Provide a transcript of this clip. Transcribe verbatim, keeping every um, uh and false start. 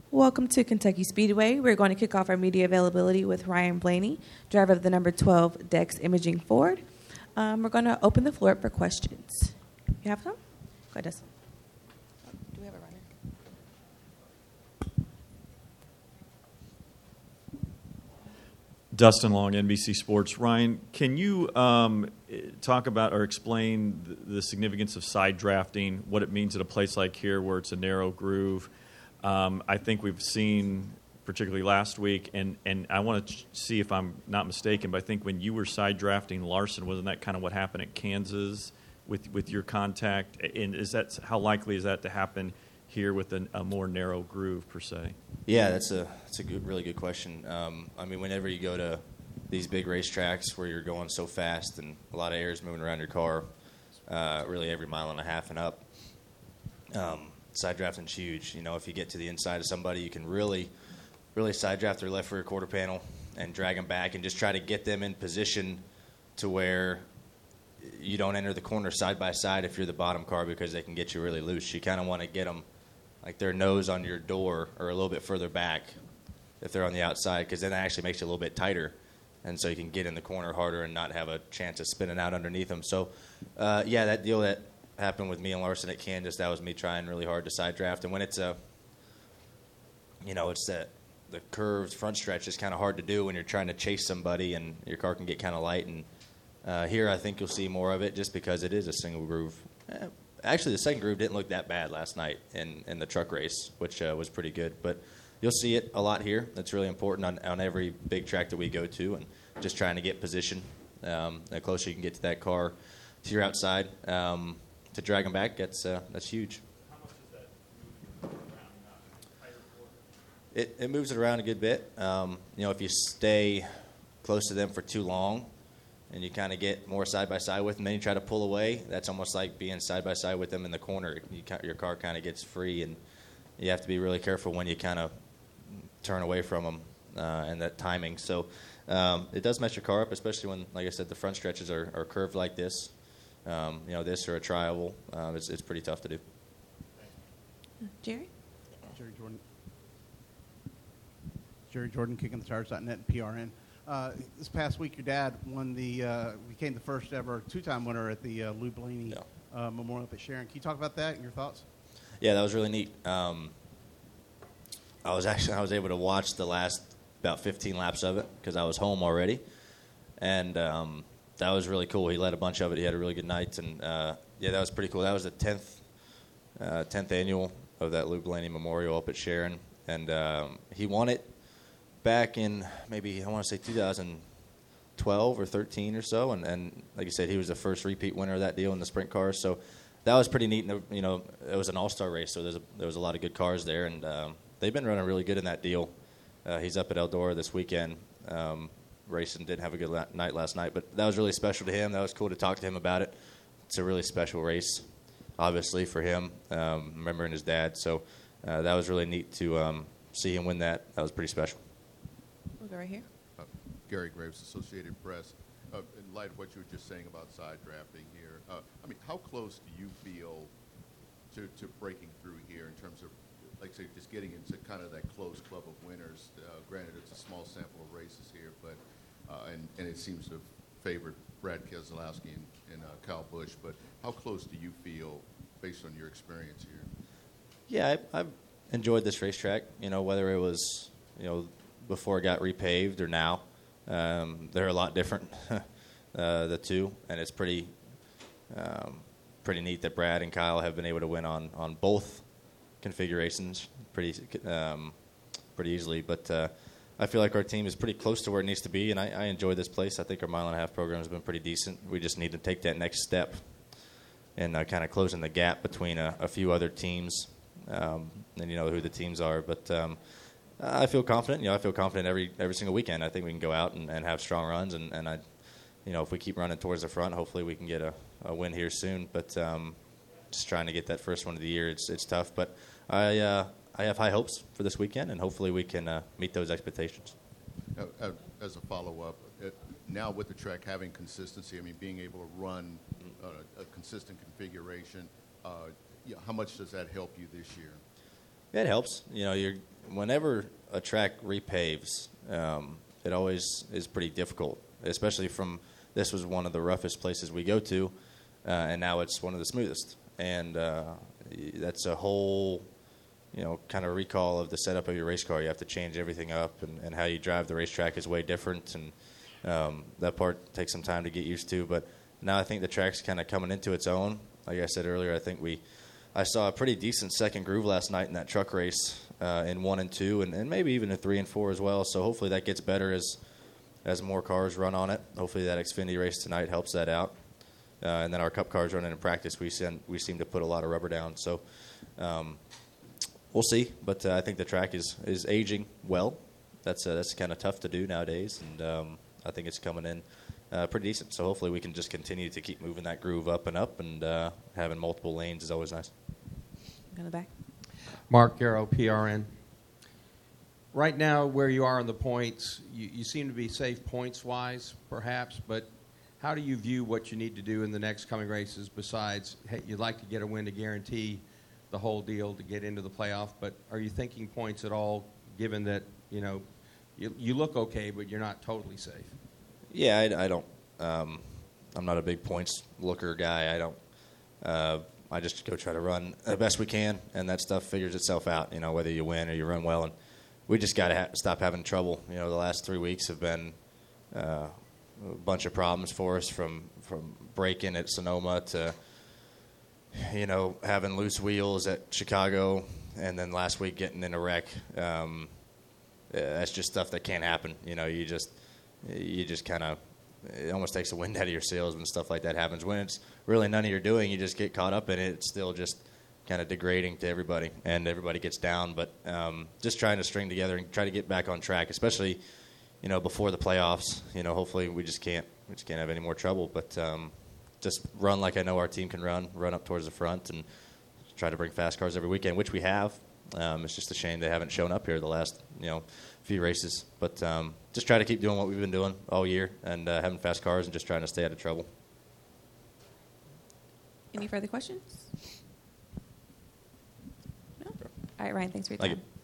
Welcome to Kentucky Speedway. We're going to kick off our media availability with Ryan Blaney, driver of the number twelve Dex Imaging Ford. Um, we're going to open the floor up for questions. You have some? Go ahead, Dustin. Do we have a runner? Dustin Long, N B C Sports. Ryan, can you um, talk about or explain the, the significance of side drafting, what it means at a place like here where it's a narrow groove? Um, I think we've seen, particularly last week, and, and I want to ch- see if I'm not mistaken, but I think when you were side drafting Larson, wasn't that kind of what happened at Kansas with, with your contact? And is that how likely is that to happen here with a, a more narrow groove, per se? Yeah, that's a that's a good, really good question. Um, I mean, whenever you go to these big racetracks where you're going so fast and a lot of air is moving around your car, uh, really every mile and a half and up, um, side drafting's huge. You know, if you get to the inside of somebody, you can really, really side draft their left rear quarter panel and drag them back and just try to get them in position to where you don't enter the corner side by side if you're the bottom car because they can get you really loose. You kind of want to get them like their nose on your door or a little bit further back if they're on the outside, because then that actually makes you a little bit tighter, and so you can get in the corner harder and not have a chance of spinning out underneath them. So, uh, yeah, that deal that happened with me and Larson at Kansas, that was me trying really hard to side draft. And when it's a, you know, it's that the curved front stretch is kind of hard to do when you're trying to chase somebody and your car can get kind of light. And uh, here I think you'll see more of it just because it is a single groove. Eh, Actually, the second groove didn't look that bad last night in, in the truck race, which uh, was pretty good. But you'll see it a lot here. That's really important on, on every big track that we go to, and just trying to get position. Um, the closer you can get to that car, to your outside, um, to drag them back, that's uh, that's huge. How much does that move around, uh, tighter forward? It, it moves it around a good bit. Um, you know, if you stay close to them for too long, and you kind of get more side-by-side with them, then you try to pull away. That's almost like being side-by-side with them in the corner. You, your car kind of gets free, and you have to be really careful when you kind of turn away from them uh, and that timing. So um, it does mess your car up, especially when, like I said, the front stretches are, are curved like this. Um, you know, this or a tri-oval. Um, it's, it's pretty tough to do. Jerry? Jerry Jordan. Jerry Jordan, kicking the tires dot net and P R N. Uh, this past week, your dad won the uh, became the first ever two-time winner at the uh, Lou Blaney Yeah. uh, Memorial up at Sharon. Can you talk about that and your thoughts? Yeah, that was really neat. Um, I was actually I was able to watch the last about fifteen laps of it because I was home already, and um, that was really cool. He led a bunch of it. He had a really good night, and uh, yeah, that was pretty cool. That was the tenth uh, tenth annual of that Lou Blaney Memorial up at Sharon, and um, he won it back in maybe I want to say two thousand twelve or thirteen or so, and, and like you said, he was the first repeat winner of that deal in the sprint cars. So that was pretty neat. And, you know, it was an all-star race, so there's a, there was a lot of good cars there, and um, they've been running really good in that deal. Uh, he's up at Eldora this weekend, um, racing. Didn't have a good la- night last night, but that was really special to him. That was cool to talk to him about it. It's a really special race, obviously, for him, um, remembering his dad. So uh, that was really neat to um, see him win that. That was pretty special. We'll go right here. Uh, Gary Graves, Associated Press. Uh, in light of what you were just saying about side drafting here, uh, I mean, how close do you feel to, to breaking through here in terms of, like, say, just getting into kind of that close club of winners? Uh, granted, it's a small sample of races here, but uh, and, and it seems to have favored Brad Keselowski and, and uh, Kyle Busch. But how close do you feel, based on your experience here? Yeah, I, I've enjoyed this racetrack. You know, whether it was, you know, before it got repaved or now. Um, they're a lot different, uh, the two, and it's pretty um, pretty neat that Brad and Kyle have been able to win on, on both configurations pretty um, pretty easily. But uh, I feel like our team is pretty close to where it needs to be, and I, I enjoy this place. I think our mile and a half program has been pretty decent. We just need to take that next step and uh, kind of closing the gap between a, a few other teams, um, and you know who the teams are. But um, I feel confident. You know, I feel confident every every single weekend. I think we can go out and, and have strong runs, and, and I, you know, if we keep running towards the front, hopefully we can get a, a win here soon. But um, just trying to get that first one of the year, it's it's tough. But I uh, I have high hopes for this weekend, and hopefully we can uh, meet those expectations. Uh, uh, as a follow-up, uh, now with the track having consistency, I mean, being able to run uh, a consistent configuration, uh, yeah, how much does that help you this year? It helps. You know, you're whenever a track repaves, um, it always is pretty difficult, especially from this was one of the roughest places we go to, uh, and now it's one of the smoothest. And uh, that's a whole, you know, kind of recall of the setup of your race car. You have to change everything up, and, and how you drive the racetrack is way different, and um, that part takes some time to get used to. But now I think the track's kind of coming into its own. Like I said earlier, I think we, I saw a pretty decent second groove last night in that truck race uh, in one and two, and, and maybe even a three and four as well. So hopefully that gets better as as more cars run on it. Hopefully that Xfinity race tonight helps that out. Uh, and then our Cup cars running in practice, we send, we seem to put a lot of rubber down. So um, we'll see. But uh, I think the track is, is aging well. That's uh, that's kind of tough to do nowadays, and um, I think it's coming in uh, pretty decent. So hopefully we can just continue to keep moving that groove up and up, and uh, having multiple lanes is always nice. In the back. Mark Garrow, P R N. Right now, where you are on the points, you, you seem to be safe points-wise, perhaps, but how do you view what you need to do in the next coming races besides, hey, you'd like to get a win to guarantee the whole deal to get into the playoff, but are you thinking points at all, given that, you know, you, you look okay, but you're not totally safe? Yeah, I, I don't. Um, I'm not a big points looker guy. I don't. Uh, I just go try to run the best we can, and that stuff figures itself out. You know, whether you win or you run well, and we just got to ha- stop having trouble. You know, the last three weeks have been uh, a bunch of problems for us, from from braking at Sonoma to, you know, having loose wheels at Chicago, and then last week getting in a wreck. Um, that's just stuff that can't happen. You know, you just you just kind of, it almost takes the wind out of your sails when stuff like that happens. When it's really none of your doing, you just get caught up in it. It's still just kind of degrading to everybody, and everybody gets down. But um, just trying to string together and try to get back on track, especially, you know, before the playoffs. You know, hopefully we just can't we just can't have any more trouble. But um, just run like I know our team can run, run up towards the front, and try to bring fast cars every weekend, which we have. Um, it's just a shame they haven't shown up here the last, you know, few races. But um, just try to keep doing what we've been doing all year, and uh, having fast cars, and just trying to stay out of trouble. Any further questions? No? All right, Ryan, thanks for your Thank time. you.